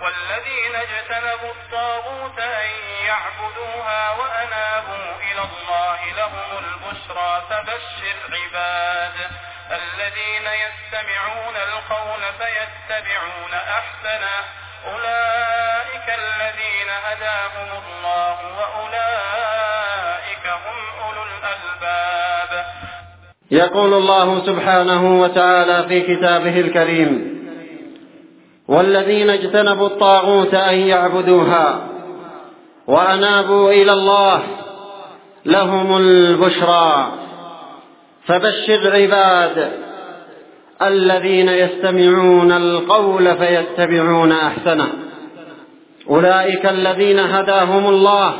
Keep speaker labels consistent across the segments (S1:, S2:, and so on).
S1: والذين اجتنبوا الطاغوت أن يعبدوها وأنابوا إلى الله لهم البشرى فبشر عباد الذين يستمعون القول فيتبعون أحسنه أولئك الذين هداهم الله وأولئك هم أولو الألباب.
S2: يقول الله سبحانه وتعالى في كتابه الكريم: والذين اجتنبوا الطاغوت أن يعبدوها وأنابوا إلى الله لهم البشرى فبشر عباد الذين يستمعون القول فيتبعون أحسنه أولئك الذين هداهم الله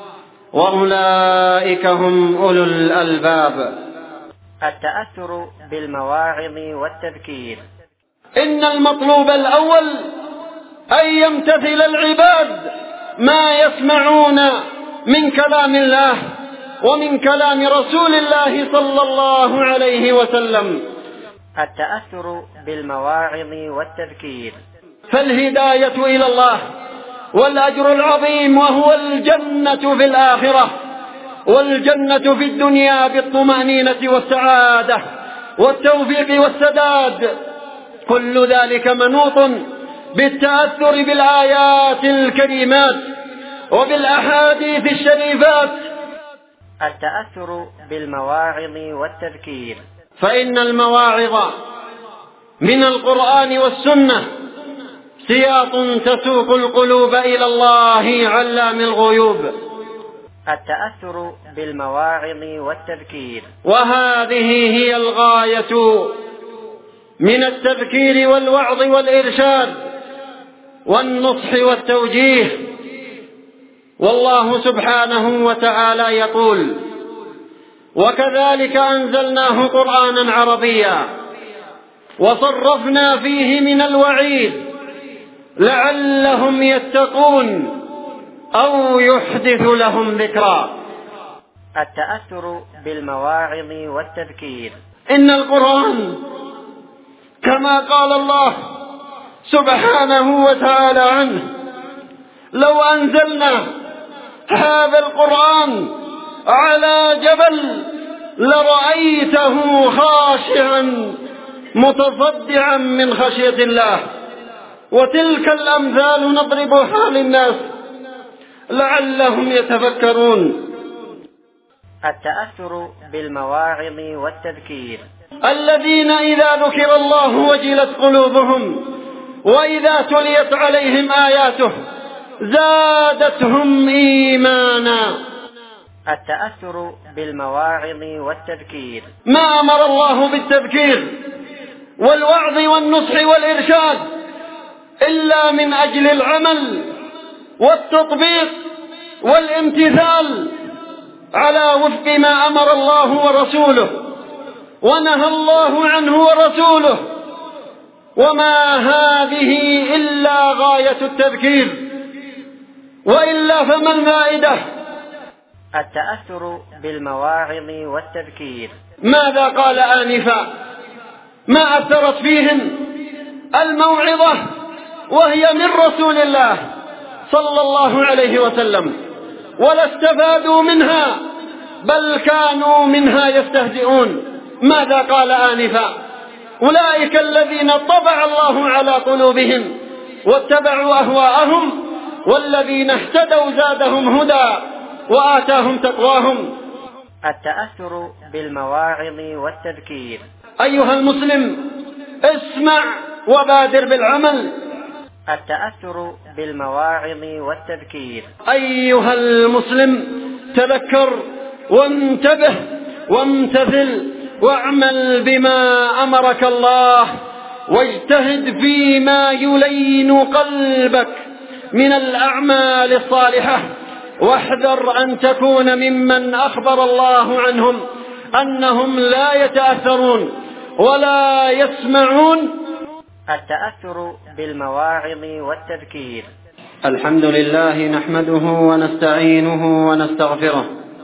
S2: وأولئك هم أولو الألباب.
S3: التأثر بالمواعظ والتذكير.
S2: إن المطلوب الأول أن يمتثل العباد ما يسمعون من كلام الله ومن كلام رسول الله صلى الله عليه وسلم.
S3: التأثر بالمواعظ والتذكير.
S2: فالهداية إلى الله والأجر العظيم وهو الجنة في الآخرة والجنة في الدنيا بالطمأنينة والسعادة والتوفيق والسداد، كل ذلك منوط بالتأثر بالآيات الكريمات وبالأحاديث الشريفات.
S3: التأثر بالمواعظ والتذكير.
S2: فإن المواعظ من القرآن والسنة سياط تسوق القلوب إلى الله علام الغيوب.
S3: التأثر بالمواعظ والتذكير.
S2: وهذه هي الغاية من التذكير والوعظ والإرشاد والنصح والتوجيه. والله سبحانه وتعالى يقول: وكذلك أنزلناه قرآنا عربيا وصرفنا فيه من الوعيد لعلهم يتقون أو يحدث لهم ذكرا.
S3: التأثر بالمواعظ والتذكير.
S2: إن القرآن كما قال الله سبحانه وتعالى عنه: لو أنزلنا هذا القرآن على جبل لرأيته خاشعا متصدعا من خشية الله. وتلك الأمثال نضربها للناس لعلهم يتفكرون.
S3: التأثر بالمواعظ والتذكير.
S2: الذين إذا ذكر الله وجلت قلوبهم وإذا تليت عليهم آياته زادتهم إيمانا.
S3: التأثر بالمواعظ والتذكير.
S2: ما أمر الله بالتذكير والوعظ والنصح والإرشاد إلا من أجل العمل والتطبيق والامتثال على وفق ما أمر الله ورسوله ونهى الله عنه ورسوله، وما هذه إلا غاية التذكير، وإلا فما الفائدة؟
S3: التأثر بالمواعظ والتذكير.
S2: ماذا قال آنفا؟ ما أثرت فيهم الموعظة وهي من رسول الله صلى الله عليه وسلم، ولا استفادوا منها بل كانوا منها يستهزئون. ماذا قال آنفا؟ أولئك الذين طبع الله على قلوبهم واتبعوا أهواءهم والذين اهتدوا زادهم هدى وآتاهم تقواهم.
S3: التأثر بالمواعظ والتذكير.
S2: أيها المسلم، اسمع وبادر بالعمل.
S3: التأثر بالمواعظ والتذكير.
S2: أيها المسلم، تذكر وانتبه وامتثل واعمل بما أمرك الله، واجتهد فيما يلين قلبك من الأعمال الصالحة، واحذر أن تكون ممن أخبر الله عنهم أنهم لا يتأثرون ولا يسمعون.
S3: التأثر بالمواعظ والتذكير.
S2: الحمد لله نحمده ونستعينه ونستغفره،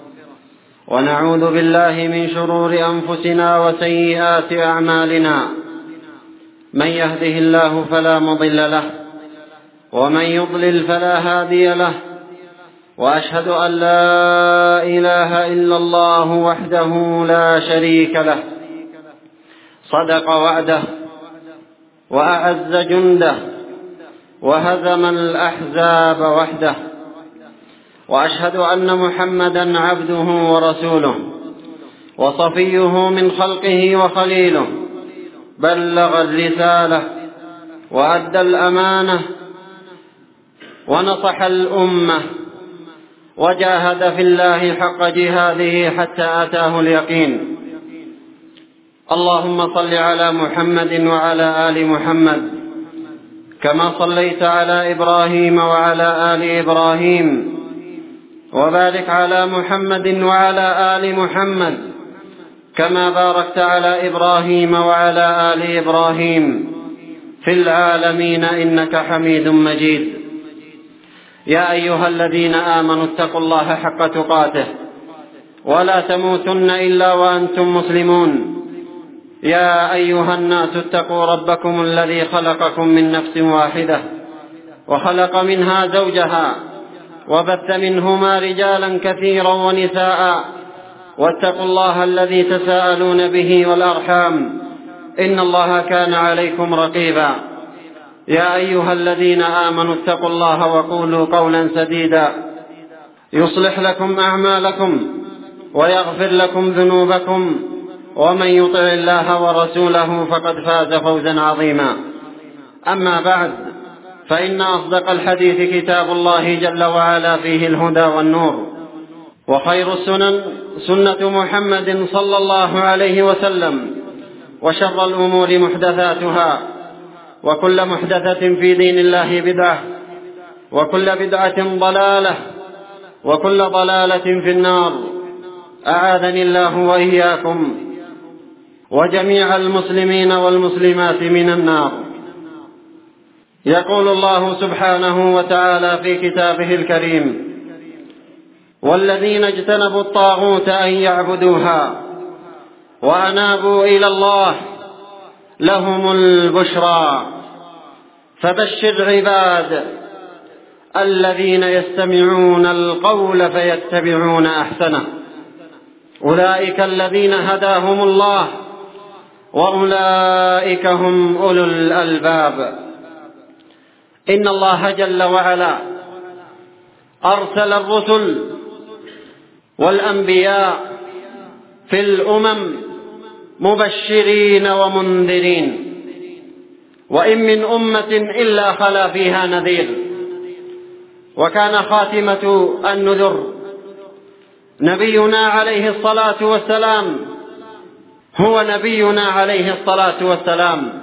S2: ونعوذ بالله من شرور أنفسنا وسيئات أعمالنا. من يهده الله فلا مضل له، ومن يضلل فلا هادي له، وأشهد أن لا إله إلا الله وحده لا شريك له، صدق وعده وأعز جنده وهزم الأحزاب وحده، وأشهد أن محمدا عبده ورسوله وصفيه من خلقه وخليله، بلغ الرسالة وأدى الأمانة ونصح الأمة وجاهد في الله حق جهاده حتى أتاه اليقين. اللهم صل على محمد وعلى آل محمد كما صليت على إبراهيم وعلى آل إبراهيم، وبارك على محمد وعلى آل محمد كما باركت على إبراهيم وعلى آل إبراهيم في العالمين إنك حميد مجيد. يا أيها الذين آمنوا اتقوا الله حق تقاته ولا تموتن إلا وأنتم مسلمون. يا أيها الناس اتقوا ربكم الذي خلقكم من نفس واحدة وخلق منها زوجها وبث منهما رجالا كثيرا ونساء، واتقوا الله الذي تساءلون به والأرحام إن الله كان عليكم رقيبا. يا أيها الذين آمنوا اتقوا الله وقولوا قولا سديدا يصلح لكم أعمالكم ويغفر لكم ذنوبكم، ومن يطع الله ورسوله فقد فاز فوزا عظيما. أما بعد، فإن أصدق الحديث كتاب الله جل وعلا فيه الهدى والنور، وخير السنن سنة محمد صلى الله عليه وسلم، وشر الأمور محدثاتها، وكل محدثة في دين الله بدعة، وكل بدعة ضلالة، وكل ضلالة في النار. أعاذني الله وإياكم وجميع المسلمين والمسلمات من النار. يقول الله سبحانه وتعالى في كتابه الكريم: والذين اجتنبوا الطاغوت أن يعبدوها وأنابوا إلى الله لهم البشرى فبشر عباد الذين يستمعون القول فيتبعون أحسنه، أولئك الذين هداهم الله وأولئك هم أولو الألباب. إن الله جل وعلا أرسل الرسل والأنبياء في الأمم مبشرين ومنذرين، وإن من أمة إلا خلا فيها نذير. وكان خاتمة النذر نبينا عليه الصلاة والسلام، هو نبينا عليه الصلاة والسلام،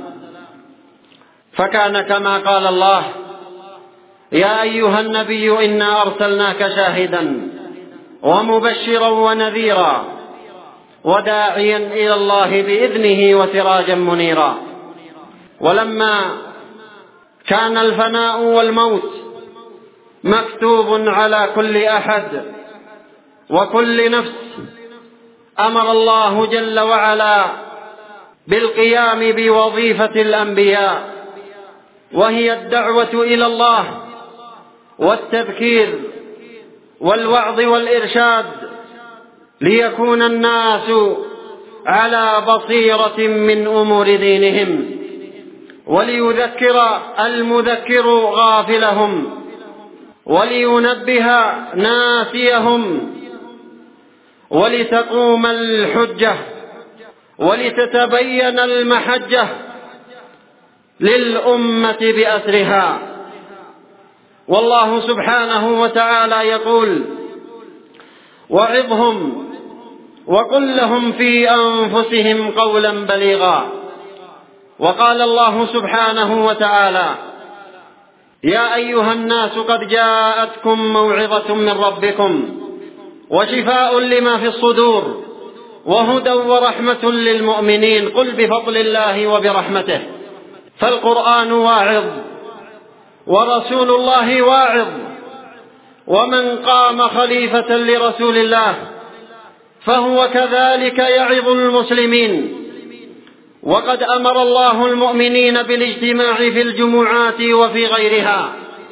S2: فكان كما قال الله: يا أيها النبي إنا أرسلناك شاهدا ومبشرا ونذيرا وداعيا إلى الله بإذنه وسراجا منيرا. ولما كان الفناء والموت مكتوب على كل أحد وكل نفس، أمر الله جل وعلا بالقيام بوظيفة الأنبياء، وهي الدعوة إلى الله والتذكير والوعظ والإرشاد، ليكون الناس على بصيرة من أمور دينهم، وليذكر المذكر غافلهم، ولينبه ناسيهم، ولتقوم الحجة ولتتبين المحجة للأمة بأسرها. والله سبحانه وتعالى يقول: وعظهم وقل لهم في أنفسهم قولا بليغا. وقال الله سبحانه وتعالى: يا أيها الناس قد جاءتكم موعظة من ربكم وشفاء لما في الصدور وهدى ورحمة للمؤمنين، قل بفضل الله وبرحمته. فالقرآن واعظ ورسول الله واعظ، ومن قام خليفة لرسول الله فهو كذلك يعظ المسلمين. وقد أمر الله المؤمنين بالاجتماع في الجمعات وفي غيرها،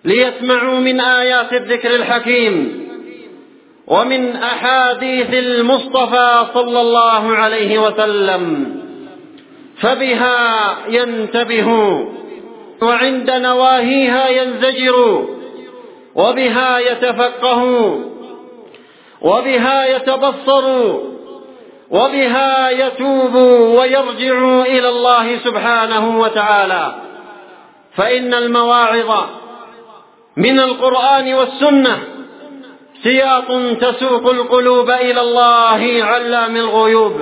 S2: ليسمعوا من آيات الذكر الحكيم ومن أحاديث المصطفى صلى الله عليه وسلم، فبها ينتبهوا وعند نواهيها ينزجروا، وبها يتفقهوا، وبها يتبصروا، وبها يتوبوا ويرجعوا إلى الله سبحانه وتعالى. فإن المواعظ من القرآن والسنة سياط تسوق القلوب إلى الله علام الغيوب،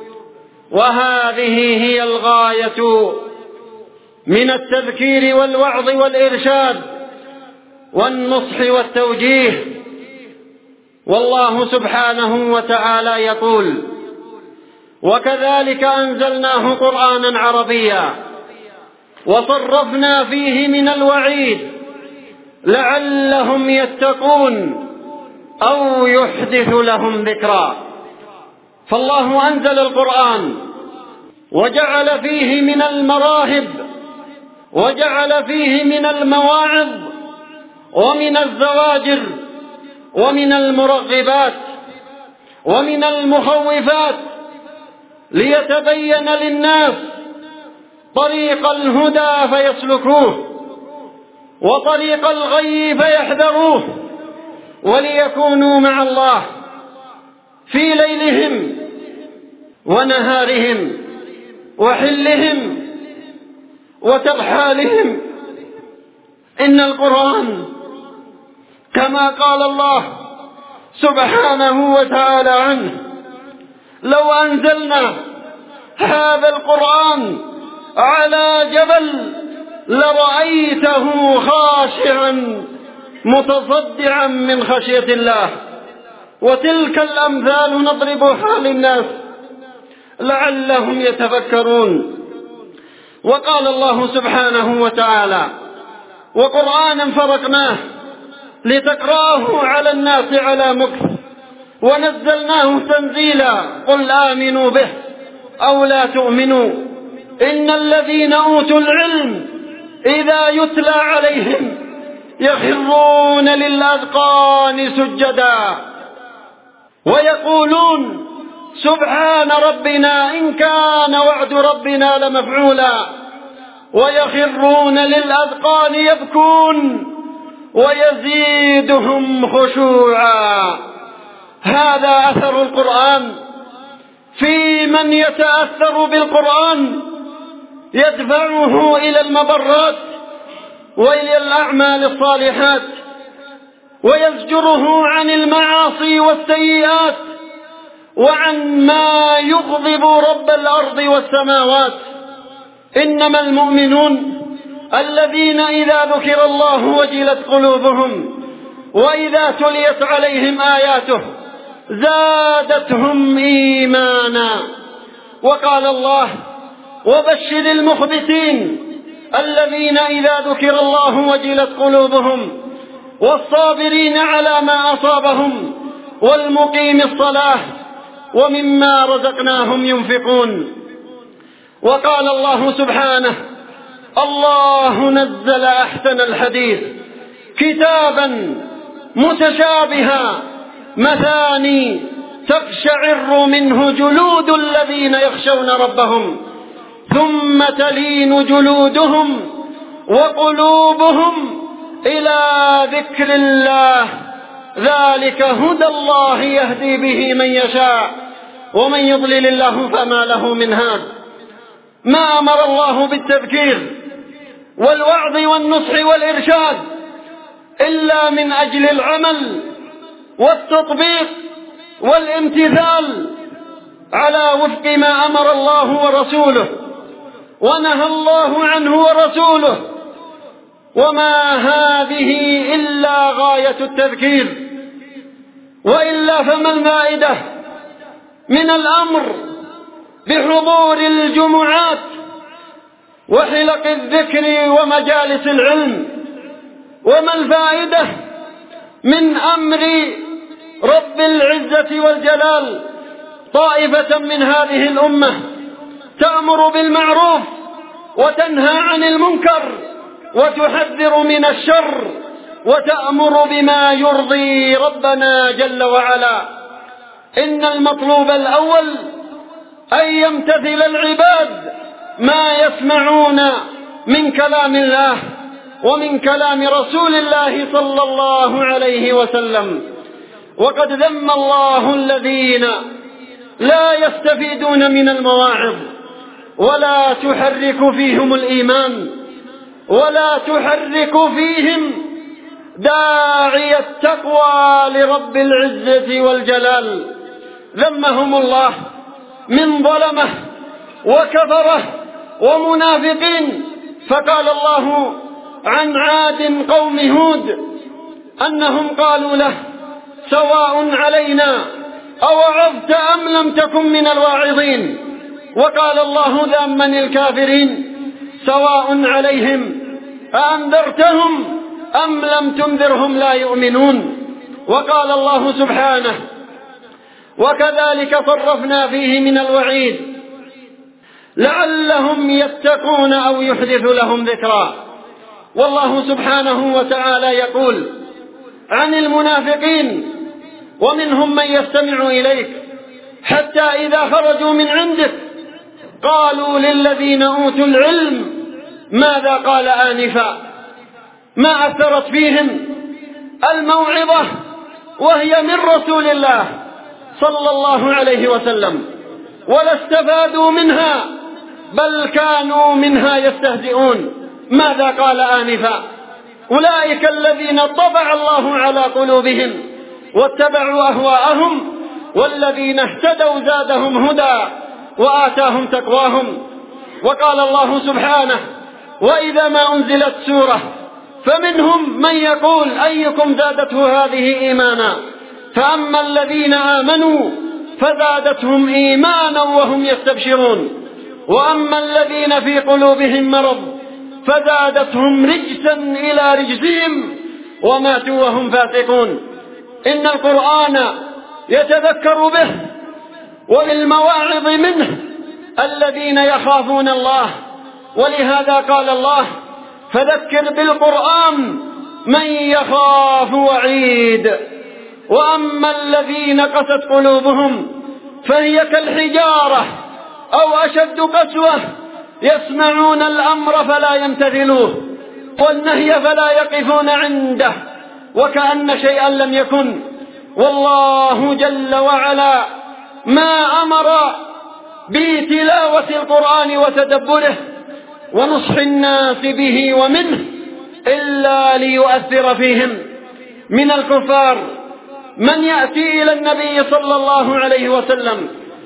S2: وهذه هي الغاية من التذكير والوعظ والإرشاد والنصح والتوجيه. والله سبحانه وتعالى يقول: وكذلك أنزلناه قرآنا عربيا وصرفنا فيه من الوعيد لعلهم يتقون أو يحدث لهم ذكرا. فالله أنزل القرآن وجعل فيه من المراهب، وجعل فيه من المواعظ ومن الزواجر ومن المرغبات ومن المخوفات، ليتبين للناس طريق الهدى فيسلكوه وطريق الغي فيحذروه، وليكونوا مع الله في ليلهم ونهارهم وحلهم وترحالهم. إن القرآن كما قال الله سبحانه وتعالى عنه: لو أنزلنا هذا القرآن على جبل لرأيته خاشعا متصدعا من خشية الله. وتلك الأمثال نضربها للناس لعلهم يتفكرون. وقال الله سبحانه وتعالى: وقرآنا فرقناه لتقرأه على الناس على مكث ونزلناه تنزيلا قل آمنوا به أو لا تؤمنوا إن الذين أوتوا العلم إذا يتلى عليهم يخرون للأذقان سجدا ويقولون سبحان ربنا إن كان وعد ربنا لمفعولا ويخرون للأذقان يبكون ويزيدهم خشوعا. هذا أثر القرآن في من يتأثر بالقرآن، يدفعه إلى المبرات وإلى الأعمال الصالحات، ويزجره عن المعاصي والسيئات وعن ما يغضب رب الأرض والسماوات. إنما المؤمنون الذين إذا ذكر الله وجلت قلوبهم وإذا تليت عليهم آياته زادتهم إيمانا. وقال الله: وبشر المخبتين الذين إذا ذكر الله وجلت قلوبهم والصابرين على ما أصابهم والمقيم الصلاة ومما رزقناهم ينفقون. وقال الله سبحانه: الله نزل أحسن الحديث كتابا متشابها مثاني تقشعر منه جلود الذين يخشون ربهم ثم تلين جلودهم وقلوبهم إلى ذكر الله ذلك هدى الله يهدي به من يشاء ومن يضلل الله فما له من هاد. ما أمر الله بالتذكير والوعظ والنصح والإرشاد إلا من أجل العمل والتطبيق والامتثال على وفق ما أمر الله ورسوله ونهى الله عنه ورسوله. وما هذه إلا غاية التذكير، وإلا فما الفائدة من الأمر بحضور الجمعات وحلق الذكر ومجالس العلم؟ وما الفائدة من أمر رب العزة والجلال طائفة من هذه الأمة تأمر بالمعروف وتنهى عن المنكر وتحذر من الشر وتأمر بما يرضي ربنا جل وعلا. إن المطلوب الأول أن يمتثل العباد ما يسمعون من كلام الله ومن كلام رسول الله صلى الله عليه وسلم. وقد ذم الله الذين لا يستفيدون من المواعظ ولا تحرك فيهم الإيمان ولا تحرك فيهم داعي التقوى لرب العزة والجلال. ذمهم الله من ظلمه وكفره ومنافقين. فقال الله عن عاد قوم هود أنهم قالوا له سواء علينا أوعظت أم لم تكن من الواعظين. وقال الله ذاما الكافرين سواء عليهم أأنذرتهم أم لم تنذرهم لا يؤمنون. وقال الله سبحانه وكذلك صرفنا فيه من الوعيد لعلهم يتقون أو يحدث لهم ذكرا. والله سبحانه وتعالى يقول عن المنافقين ومنهم من يستمع إليك حتى إذا خرجوا من عندك قالوا للذين أوتوا العلم ماذا قال آنفا. ما أثرت فيهم الموعظة وهي من رسول الله صلى الله عليه وسلم ولا استفادوا منها بل كانوا منها يستهزئون. ماذا قال آنفا أولئك الذين طبع الله على قلوبهم واتبعوا أهواءهم والذين اهتدوا زادهم هدى وآتاهم تقواهم. وقال الله سبحانه وإذا ما أنزلت سورة فمنهم من يقول أيكم زادته هذه إيمانا فأما الذين آمنوا فزادتهم إيمانا وهم يستبشرون وأما الذين في قلوبهم مرض فزادتهم رجسا إلى رجسهم وماتوا وهم فاسقون. إن القرآن يتذكر به وللمواعظ منه الذين يخافون الله. ولهذا قال الله فذكر بالقرآن من يخاف وعيد. وأما الذين قست قلوبهم فهي كالحجارة أو أشد قسوة يسمعون الأمر فلا يمتثلوه والنهي فلا يقفون عنده وكأن شيئا لم يكن. والله جل وعلا ما أمر بتلاوة القرآن وتدبره ونصح الناس به ومنه إلا ليؤثر فيهم. من الكفار من يأتي إلى النبي صلى الله عليه وسلم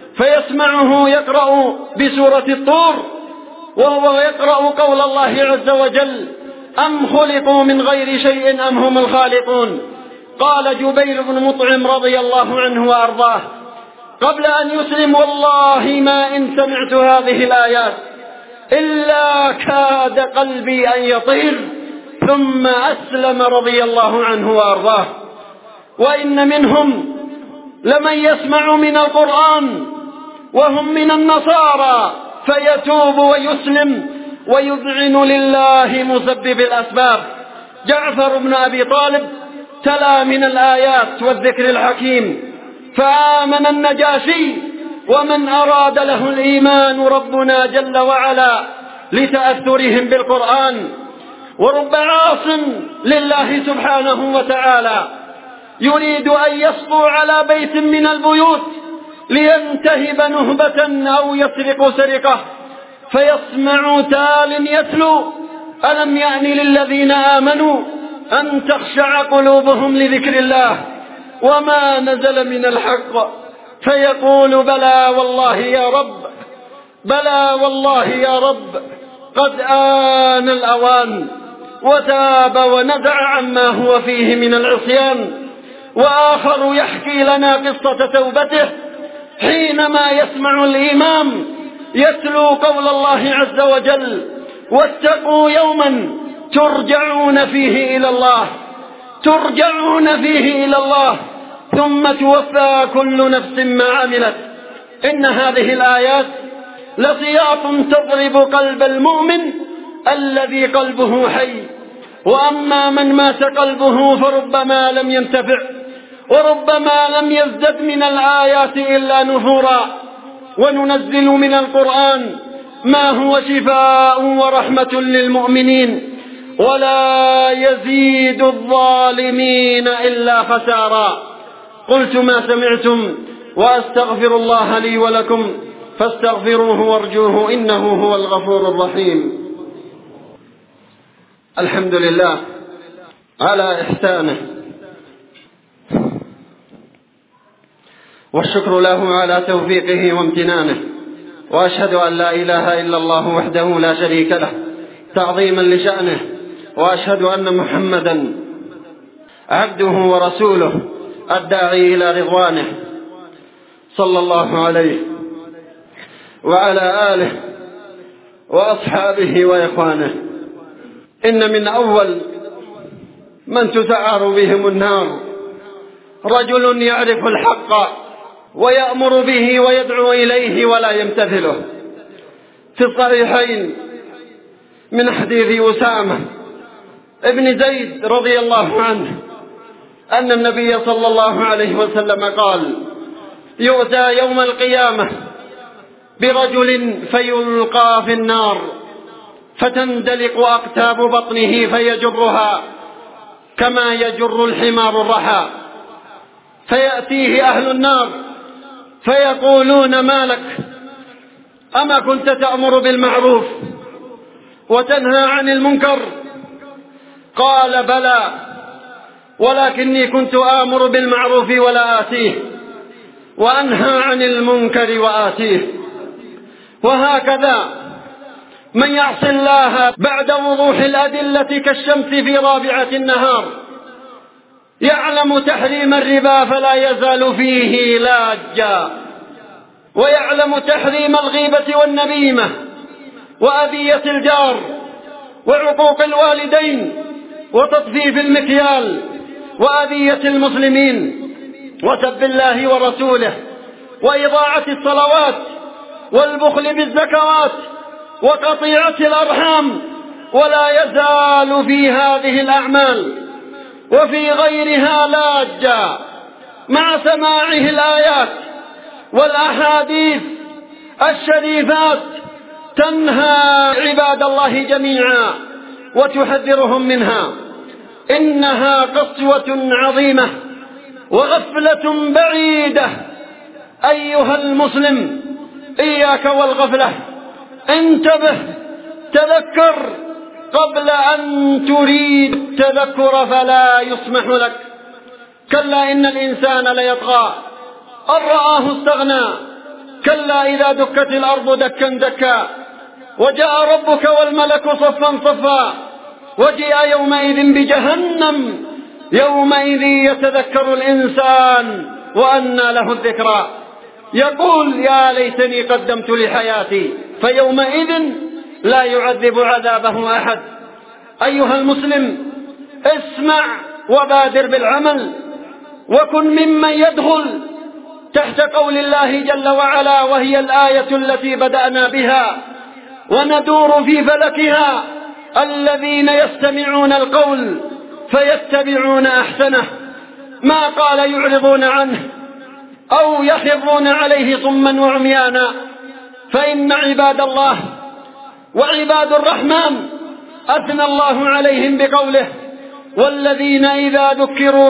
S2: فيسمعه يقرأ بسورة الطور وهو يقرأ قول الله عز وجل أم خلقوا من غير شيء أم هم الخالقون. قال جبير بن مطعم رضي الله عنه وأرضاه قبل أن يسلم والله ما إن سمعت هذه الآيات إلا كاد قلبي أن يطير ثم أسلم رضي الله عنه وأرضاه. وإن منهم لمن يسمع من القرآن وهم من النصارى فيتوب ويسلم ويذعن لله مسبب الأسباب. جعفر بن أبي طالب تلا من الآيات والذكر الحكيم فآمن النجاشي ومن أراد له الإيمان ربنا جل وعلا لتأثرهم بالقرآن. ورب عاص لله سبحانه وتعالى يريد أن يسطو على بيت من البيوت لينتهب نهبة أو يسرق سرقة فيسمع تال يتلو ألم يأن للذين آمنوا أن تخشع قلوبهم لذكر الله وما نزل من الحق فيقول بلى والله يا رب بلى والله يا رب قد آن الأوان وتاب ونزع عما هو فيه من العصيان. وآخر يحكي لنا قصة توبته حينما يسمع الإمام يتلو قول الله عز وجل واتقوا يوما ترجعون فيه إلى الله ترجعون فيه إلى الله ثم توفى كل نفس ما عملت. إن هذه الآيات لسياط تضرب قلب المؤمن الذي قلبه حي وأما من مات قلبه فربما لم ينتفع، وربما لم يزدد من الآيات إلا نفورا. وننزل من القرآن ما هو شفاء ورحمة للمؤمنين، ولا يزيد الظالمين إلا خسارا. قلت ما سمعتم، وأستغفر الله لي ولكم فاستغفروه وارجوه إنه هو الغفور الرحيم. الحمد لله على إحسانه، والشكر له على توفيقه وامتنانه، وأشهد أن لا إله إلا الله وحده لا شريك له تعظيما لشأنه، وأشهد أن محمدا عبده ورسوله الداعي إلى رضوانه، صلى الله عليه وعلى آله وأصحابه وإخوانه. إن من أول من تسعر بهم النار رجل يعرف الحق ويأمر به ويدعو إليه ولا يمتثله. في الصحيحين من حديث أسامة ابن زيد رضي الله عنه أن النبي صلى الله عليه وسلم قال: يؤتى يوم القيامة برجل فيلقى في النار فتندلق أقتاب بطنه فيجرها كما يجر الحمار الرحى، فيأتيه أهل النار فيقولون: ما لك؟ أما كنت تأمر بالمعروف وتنهى عن المنكر؟ قال: بلى، ولكني كنت آمر بالمعروف ولا آتيه، وأنهى عن المنكر وآتيه. وهكذا من يعصي الله بعد وضوح الأدلة كالشمس في رابعة النهار، يعلم تحريم الربا فلا يزال فيه لاجا، ويعلم تحريم الغيبة والنميمة وأذية الجار وعقوق الوالدين وتطفيف المكيال وأذية المسلمين وسب الله ورسوله وإضاعة الصلوات والبخل بالزكوات وقطيعة الأرحام، ولا يزال في هذه الأعمال وفي غيرها لاجا، مع سماعه الآيات والأحاديث الشريفات تنهى عباد الله جميعا وتحذرهم منها. إنها قسوة عظيمة وغفلة بعيدة. أيها المسلم، إياك والغفلة، انتبه، تذكر قبل أن تريد التذكر فلا يسمح لك. كلا إن الإنسان ليطغى أن رآه استغنى، كلا إذا دكت الأرض دكا دكا وجاء ربك والملك صفا صفا وجيء يومئذ بجهنم، يومئذ يتذكر الإنسان وأنى له الذكرى، يقول: يا ليتني قدمت لحياتي، فيومئذ لا يعذب عذابه أحد. أيها المسلم، اسمع وبادر بالعمل، وكن ممن يدخل تحت قول الله جل وعلا، وهي الآية التي بدأنا بها وندور في فلكها: الذين يستمعون القول فيتبعون أحسنه. ما قال يعرضون عنه أو يخرون عليه صما وعميانا. فإن عباد الله وعباد الرحمن أثنى الله عليهم بقوله: والذين إذا ذكروا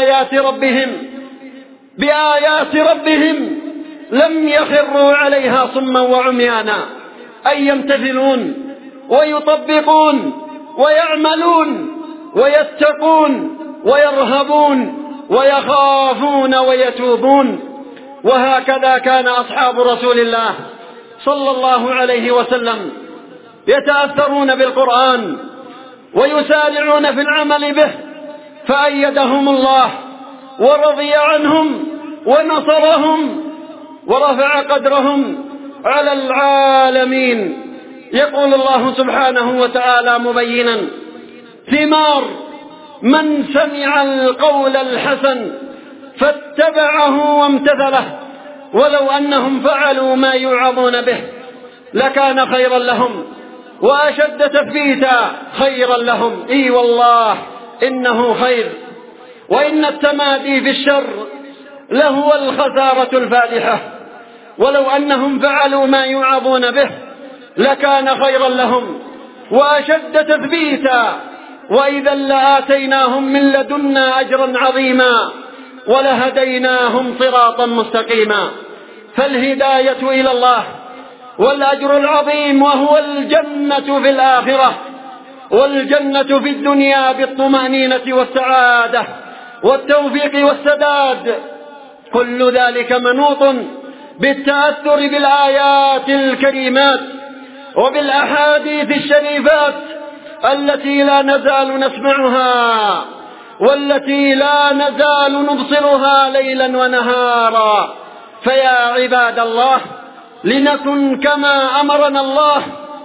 S2: بآيات ربهم لم يخروا عليها صما وعميانا، أي يمتثلون ويطبقون ويعملون ويتقون ويرهبون ويخافون ويتوبون. وهكذا كان أصحاب رسول الله صلى الله عليه وسلم يتأثرون بالقرآن ويسارعون في العمل به، فأيدهم الله ورضي عنهم ونصرهم ورفع قدرهم على العالمين. يقول الله سبحانه وتعالى مبينا ثمار من سمع القول الحسن فاتبعه وامتثله، ولو أنهم فعلوا ما يوعظون به لكان خيرا لهم وأشد تثبيتا خيرا لهم. إي والله إنه خير، وإن التمادي في الشر لهو الخسارة الفادحة، ولو أنهم فعلوا ما يوعظون به لكان خيرا لهم وأشد تثبيتا، وإذا لآتيناهم من لدنا أجرا عظيما ولهديناهم صراطا مستقيما. فالهداية إلى الله والأجر العظيم وهو الجنة في الآخرة، والجنة في الدنيا بالطمأنينة والسعادة والتوفيق والسداد، كل ذلك منوط بالتأثر بالآيات الكريمات وبالأحاديث الشريفات التي لا نزال نسمعها والتي لا نزال نبصرها ليلا ونهارا. فيا عباد الله، لنكن كما أمرنا الله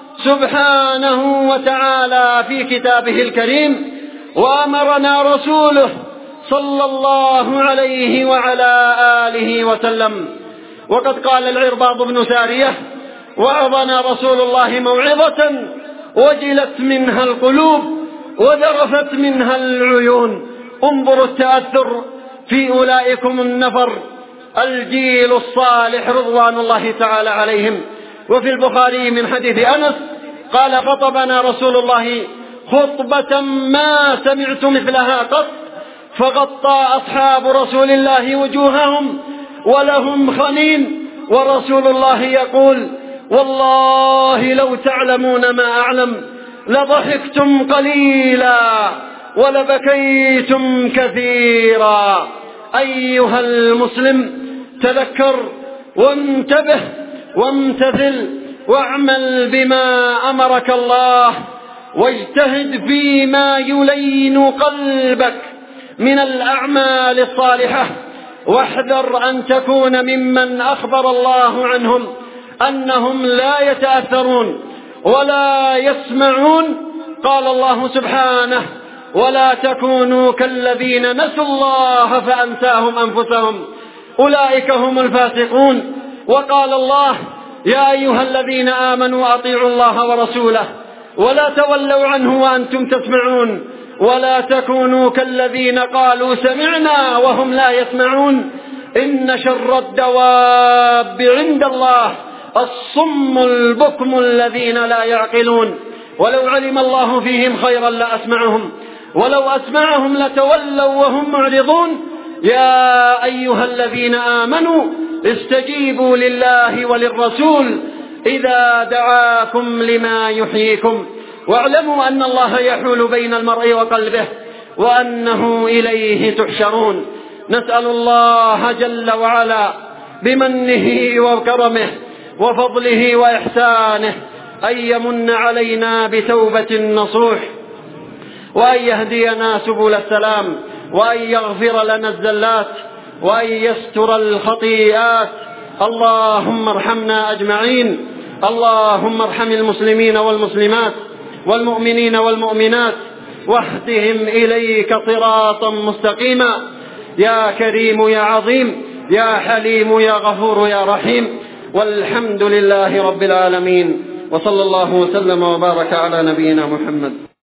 S2: سبحانه وتعالى في كتابه الكريم، وأمرنا رسوله صلى الله عليه وعلى آله وسلم. وقد قال العرباض بن سارية: وعظنا رسول الله موعظة وجلت منها القلوب وذرفت منها العيون. انظروا التأثر في أولئكم النفر الجيل الصالح رضوان الله تعالى عليهم. وفي البخاري من حديث أنس قال: خطبنا رسول الله خطبة ما سمعت مثلها قط، فغطى أصحاب رسول الله وجوههم ولهم خنين، ورسول الله يقول: والله لو تعلمون ما أعلم لضحكتم قليلا ولبكيتم كثيرا. أيها المسلم، تذكر وانتبه وامتثل واعمل بما أمرك الله، واجتهد فيما يلين قلبك من الأعمال الصالحة، واحذر أن تكون ممن أخبر الله عنهم أنهم لا يتأثرون ولا يسمعون. قال الله سبحانه: ولا تكونوا كالذين نسوا الله فأنساهم أنفسهم أولئك هم الفاسقون. وقال الله: يا أيها الذين آمنوا أطيعوا الله ورسوله ولا تولوا عنه وأنتم تسمعون ولا تكونوا كالذين قالوا سمعنا وهم لا يسمعون. إن شر الدواب عند الله الصم البكم الذين لا يعقلون. ولو علم الله فيهم خيرا لأسمعهم ولو أسمعهم لتولوا وهم معرضون. يا أيها الذين آمنوا استجيبوا لله وللرسول إذا دعاكم لما يحييكم، واعلموا أن الله يحول بين المرء وقلبه وأنه إليه تحشرون. نسأل الله جل وعلا بمنه وكرمه وفضله وإحسانه أن يمن علينا بتوبة نصوح، وأن يهدينا سبل السلام، وأن يغفر لنا الزلات، وأن يستر الخطيئات. اللهم ارحمنا أجمعين. اللهم ارحم المسلمين والمسلمات والمؤمنين والمؤمنات واهدهم إليك صراطا مستقيما. يا كريم يا عظيم يا حليم يا غفور يا رحيم. والحمد لله رب العالمين، وصلى الله وسلم وبارك على نبينا محمد.